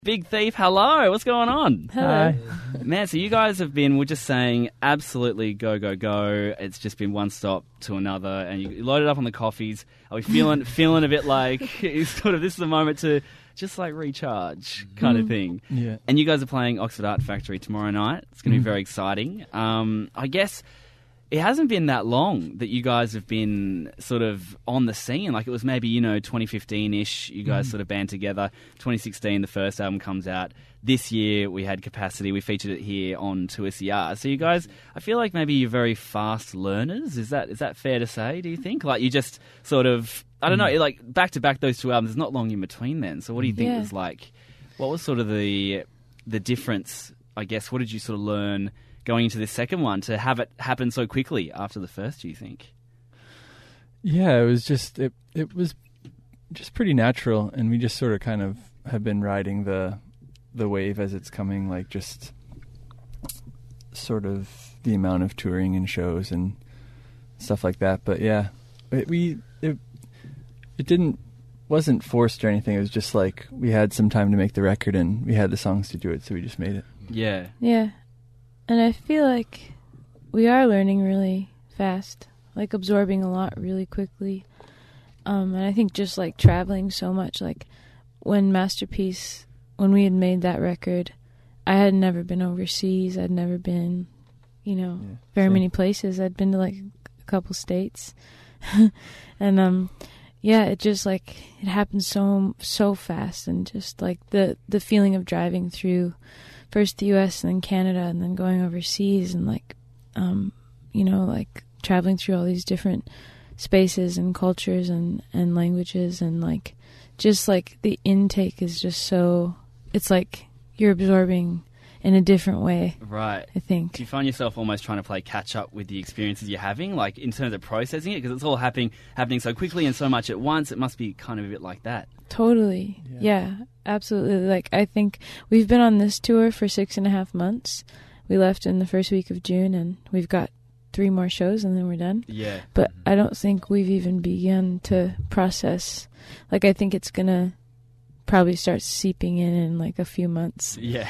Big Thief, hello. What's going on? Hello. Man, so you guys have been, we're just saying, absolutely go, go, go. It's just been one stop to another, and you loaded up on the coffees. Are we feeling a bit like sort of this is the moment to just like recharge kind of thing? Yeah. And you guys are playing Oxford Art Factory tomorrow night. It's going to be very exciting. I guess it hasn't been that long that you guys have been sort of on the scene. Like it was maybe, 2015-ish, you guys sort of band together. 2016, the first album comes out. This year we had Capacity. We featured it here on 2SER. So you guys, I feel like maybe you're very fast learners. Is that fair to say, do you think? Like you just sort of, I don't know, like back to back those two albums, there's not long in between then. So what do you think was like, what was sort of the difference, I guess? What did you sort of learn going into this second one to have it happen so quickly after the first, do you think? Yeah, it was just it was just pretty natural, and we just sort of kind of have been riding the wave as it's coming, like just sort of the amount of touring and shows and stuff like that. But yeah, it wasn't forced or anything. It was just like we had some time to make the record and we had the songs to do it, so we just made it. Yeah. Yeah. And I feel like we are learning really fast, like absorbing a lot really quickly. And I think just like traveling so much, like when Masterpiece, when we had made that record, I had never been overseas. I'd never been, very many places. I'd been to like a couple states. And it just like it happened so fast, and just like the feeling of driving through first the US and then Canada and then going overseas and like like traveling through all these different spaces and cultures and languages, and like just like the intake is just so, it's like you're absorbing in a different way. Right. I think. Do you find yourself almost trying to play catch up with the experiences you're having, like in terms of processing it? Because it's all happening so quickly and so much at once. It must be kind of a bit like that. Totally. Yeah, absolutely. Like I think we've been on this tour for 6.5 months. We left in the first week of June, and we've got 3 more shows and then we're done. Yeah. But I don't think we've even begun to process. Like I think it's gonna probably start seeping in like a few months. Yeah.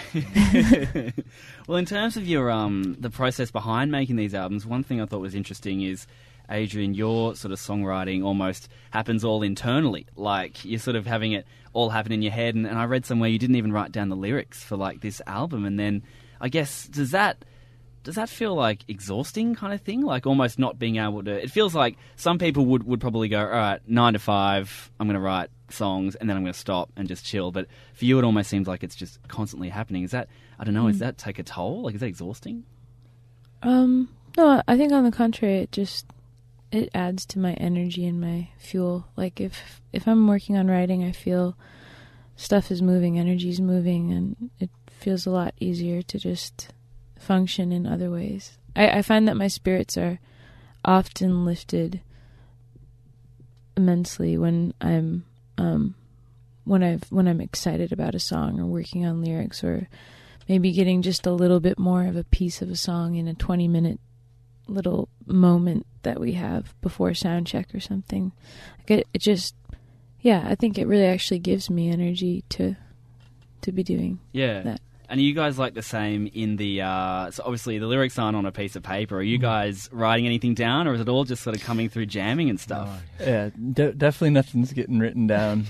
Well, in terms of your the process behind making these albums, one thing I thought was interesting is, Adrian, your sort of songwriting almost happens all internally. Like you're sort of having it all happen in your head, and I read somewhere you didn't even write down the lyrics for like this album. And then I guess does that feel like exhausting kind of thing? Like almost not being able to... It feels like some people would probably go, all right, 9 to 5, I'm going to write songs and then I'm going to stop and just chill. But for you, it almost seems like it's just constantly happening. Is that, I don't know, does that take a toll? Like, is that exhausting? No, I think on the contrary, it adds to my energy and my fuel. Like if I'm working on writing, I feel stuff is moving, energy's moving, and it feels a lot easier to just function in other ways. I find that my spirits are often lifted immensely when I'm when I'm excited about a song or working on lyrics, or maybe getting just a little bit more of a piece of a song in a 20-minute little moment that we have before sound check or something. Like it just, I think it really actually gives me energy to be doing that. And are you guys like the same in the... so obviously the lyrics aren't on a piece of paper. Are you guys writing anything down, or is it all just sort of coming through jamming and stuff? Yeah, definitely nothing's getting written down.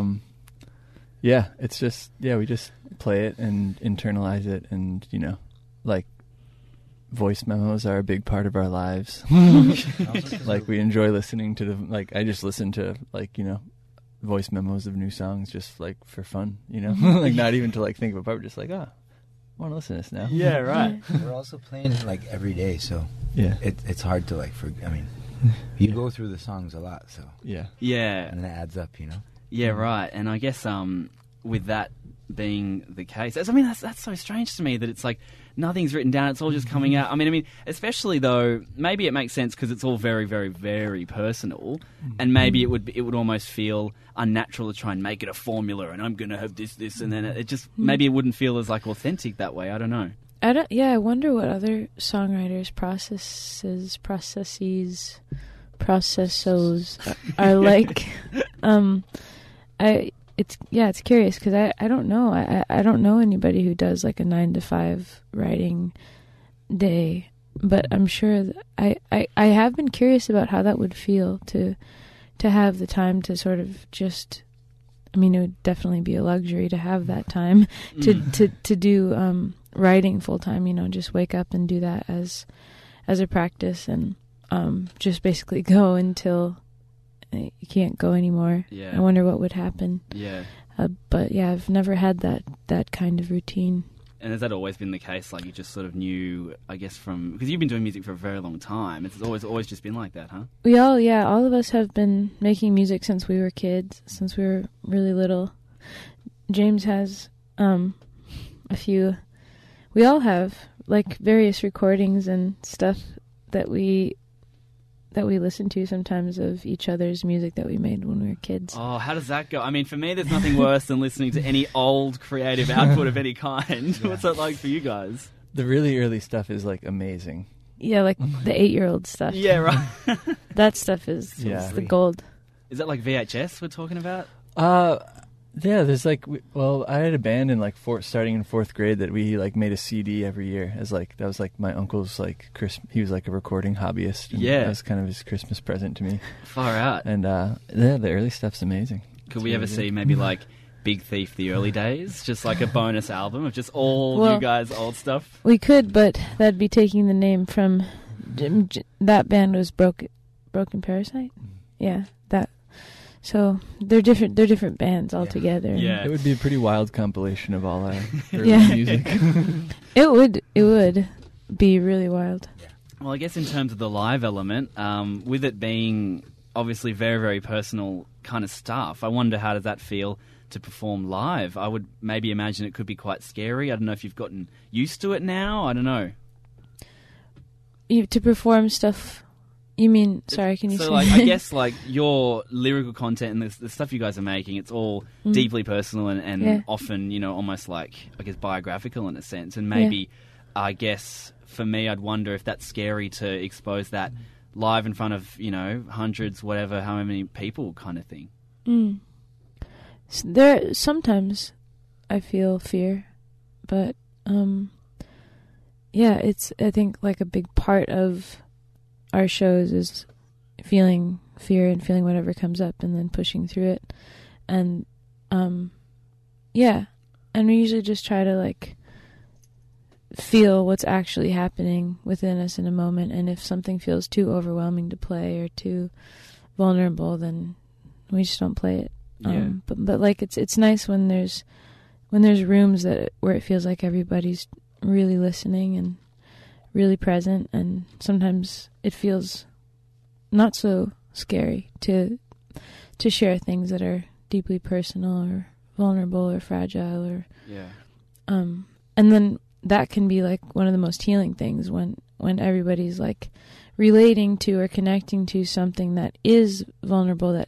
It's just... we just play it and internalize it, and, like voice memos are a big part of our lives. Like we enjoy listening to I just listen to voice memos of new songs just like for fun, like not even to like think about it, just like, I want to listen to this now. Yeah, right. We're also playing it like every day, so it's hard to like you go through the songs a lot, so yeah, and it adds up, Yeah, right. And I guess with that being the case, that's so strange to me that it's like nothing's written down, it's all just coming out. I mean, especially though, maybe it makes sense because it's all very, very, very personal, and maybe it would almost feel unnatural to try and make it a formula, and I'm going to have this, and then it just, maybe it wouldn't feel as like authentic that way. I don't know. I wonder what other songwriters' processos are like. it's curious because I don't know. I don't know anybody who does like a 9 to 5 writing day, but I'm sure I have been curious about how that would feel to have the time to sort of just. I mean, it would definitely be a luxury to have that time to do writing full time. You know, just wake up and do that as a practice, and just basically go until you can't go anymore. Yeah. I wonder what would happen. Yeah. But yeah, I've never had that kind of routine. And has that always been the case? Like you just sort of knew, I guess, because you've been doing music for a very long time. It's always just been like that, huh? All of us have been making music since we were kids, since we were really little. James has a few. We all have like various recordings and stuff that we listen to sometimes of each other's music that we made when we were kids. Oh, how does that go? I mean, for me, there's nothing worse than listening to any old creative output of any kind. Yeah. What's that like for you guys? The really early stuff is like amazing. Yeah, like the 8-year-old stuff. Yeah, right. That stuff is the gold. Is that like VHS we're talking about? Yeah, there's like, I had a band in like starting in 4th grade that we like made a CD every year as like, that was like my uncle's like, he was like a recording hobbyist. And yeah. That was kind of his Christmas present to me. Far out. And the early stuff's amazing. Could we ever see maybe like Big Thief, the early days? Just like a bonus album of just all you guys' old stuff? We could, but that'd be taking the name from, that band was Broken Parasite? Yeah, that. So they're different bands altogether. Yeah. It would be a pretty wild compilation of all our early music. It would be really wild. Well, I guess in terms of the live element, with it being obviously very, very personal kind of stuff, I wonder how does that feel to perform live? I would maybe imagine it could be quite scary. I don't know if you've gotten used to it now. I don't know. To perform stuff... You mean, sorry, can you say? So, like, I guess, like, your lyrical content and the stuff you guys are making, it's all deeply personal and often, you know, almost like, I guess, biographical in a sense. And maybe, I guess, for me, I'd wonder if that's scary to expose that live in front of, you know, hundreds, whatever, how many people kind of thing. So sometimes I feel fear, but, it's, I think, like, a big part of our shows is feeling fear and feeling whatever comes up and then pushing through it. And, and we usually just try to, like, feel what's actually happening within us in a moment. And if something feels too overwhelming to play or too vulnerable, then we just don't play it. But like, it's nice when there's rooms where it feels like everybody's really listening and really present, and sometimes it feels not so scary to share things that are deeply personal or vulnerable or fragile or and then that can be like one of the most healing things when everybody's like relating to or connecting to something that is vulnerable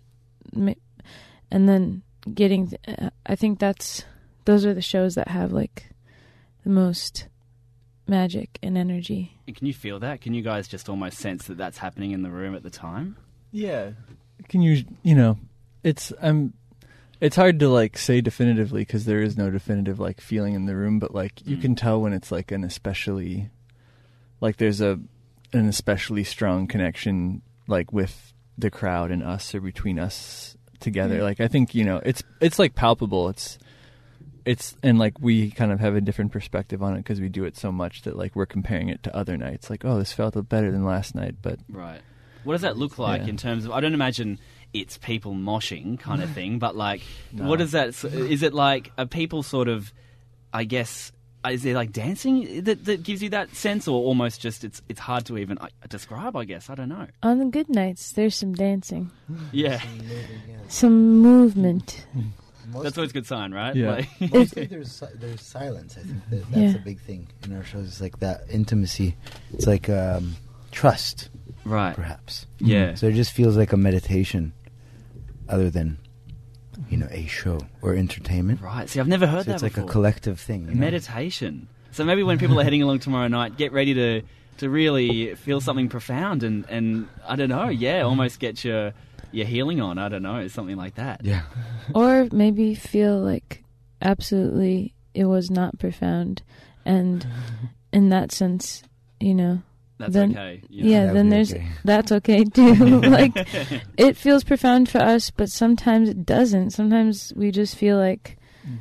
and then getting I think those are the shows that have like the most magic and energy. And can you feel that? Can you guys just almost sense that that's happening in the room at the time? Yeah. Can you know, it's hard to like say definitively because there is no definitive like feeling in the room, but like you can tell when it's like an especially like there's an especially strong connection like with the crowd and us or between us together. Like I think, you know, it's like palpable. It's and like we kind of have a different perspective on it because we do it so much that like we're comparing it to other nights. Like, oh, this felt better than last night, but right. What does that look like in terms of? I don't imagine it's people moshing kind of thing, but like, what is that? Is it like are people sort of? I guess is there like dancing that gives you that sense, or almost just it's hard to even describe? I guess I don't know. On the good nights, there's some dancing. Yeah, some movement. That's always a good sign, right? Yeah. Like, mostly there's silence. I think that's a big thing in our shows. It's like that intimacy. It's like trust, right? Perhaps. Yeah. So it just feels like a meditation, other than, you know, a show or entertainment. Right. See, I've never heard that. It's before. like a collective thing. You know? Meditation. So maybe when people are heading along tomorrow night, get ready to really feel something profound and I don't know. Yeah, almost get your your healing on. I don't know, something like that. Yeah. Or maybe feel like absolutely it was not profound, and in that sense, you know, That's then, okay. You know? yeah, That'd then be there's okay. that's okay too. Like, it feels profound for us, but sometimes it doesn't. Sometimes we just feel like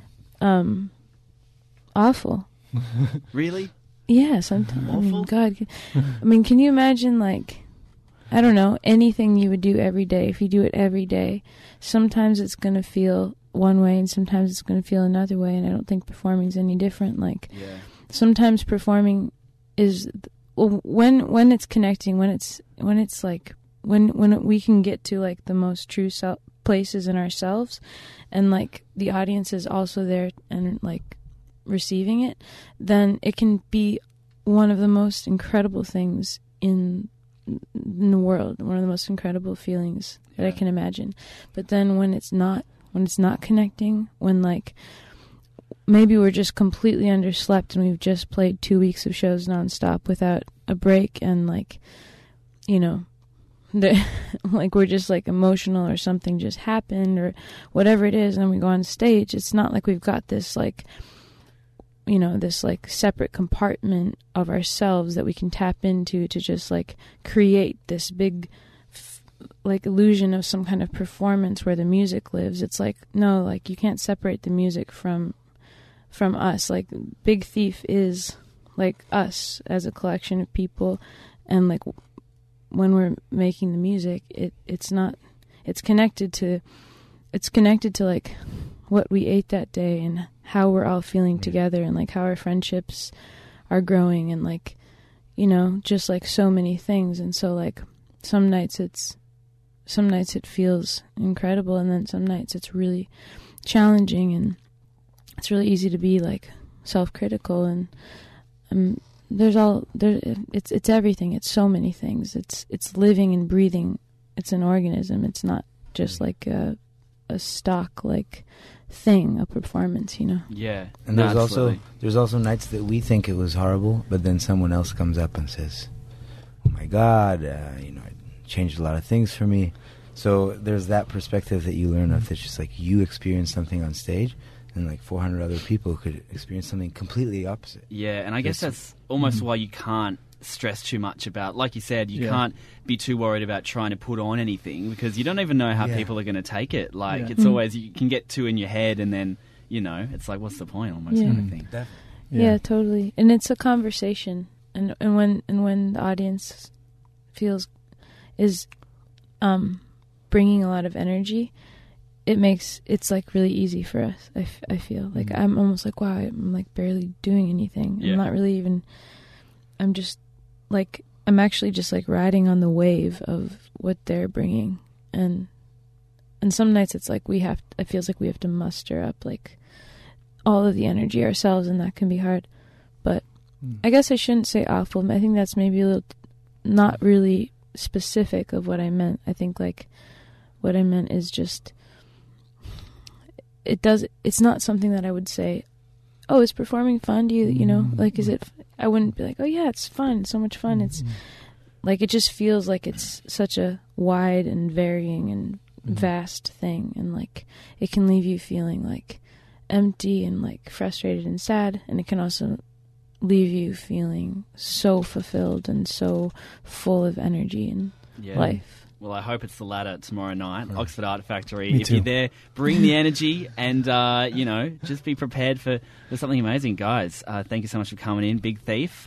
awful. Really? Yeah, sometimes. I mean, Awful? God, I mean, can you imagine, like, I don't know, anything you would do every day? If you do it every day, sometimes it's going to feel one way, and sometimes it's going to feel another way. And I don't think performing's any different. Like, Yeah. sometimes performing is when it's connecting, when it's like when we can get to like the most true places in ourselves, and like the audience is also there and like receiving it, then it can be one of the most incredible things in the world, one of the most incredible feelings that I Yeah. can imagine. But then when it's not connecting, when like maybe we're just completely underslept and we've just played 2 weeks of shows nonstop without a break, and like, you know, like we're just like emotional or something just happened or whatever it is, and we go on stage, it's not like we've got this like, you know, this like separate compartment of ourselves that we can tap into to just like create this big like illusion of some kind of performance where the music lives. It's like, no, like you can't separate the music from us. Like Big Thief is like us as a collection of people, and like when we're making the music, it's connected to like what we ate that day and how we're all feeling together, and like how our friendships are growing, and like, you know, just like so many things. And so like some nights it feels incredible, and then some nights it's really challenging, and it's really easy to be like self-critical, and it's everything. It's so many things. It's living and breathing. It's an organism. It's not just like a stock like thing, a performance, you know. Yeah. And No, there's absolutely. also nights that we think it was horrible, but then someone else comes up and says, "Oh my God, you know, it changed a lot of things for me." So there's that perspective that you learn of. That's just like you experience something on stage, and like 400 other people could experience something completely opposite. Yeah, and I guess that's almost why you can't stress too much about, like you said, you Yeah. can't be too worried about trying to put on anything, because you don't even know how Yeah. people are going to take it. Like, Yeah. it's always, you can get too in your head, and then, you know, it's like, what's the point, almost, Yeah. kind of thing. Yeah, totally. And it's a conversation, and when the audience is bringing a lot of energy, it's like really easy for us. I feel like I'm almost like, wow, I'm like barely doing anything. Yeah. I'm not really even. I'm just like, I'm actually just like riding on the wave of what they're bringing, and some nights it's like it feels like we have to muster up like all of the energy ourselves, and that can be hard. But I guess I shouldn't say awful. I think that's maybe a little not really specific of what I meant. I think like what I meant is just it's not something that I would say, oh, is performing fun? Do you know, like, is it, I wouldn't be like, oh yeah, it's fun, it's so much fun. It's like, it just feels like it's such a wide and varying and vast thing, and like it can leave you feeling like empty and like frustrated and sad, and it can also leave you feeling so fulfilled and so full of energy and Yeah. life. Well, I hope it's the latter tomorrow night, Oxford Art Factory. Me If too. you're there, bring the energy, and, you know, just be prepared for something amazing. Guys, thank you so much for coming in. Big Thief.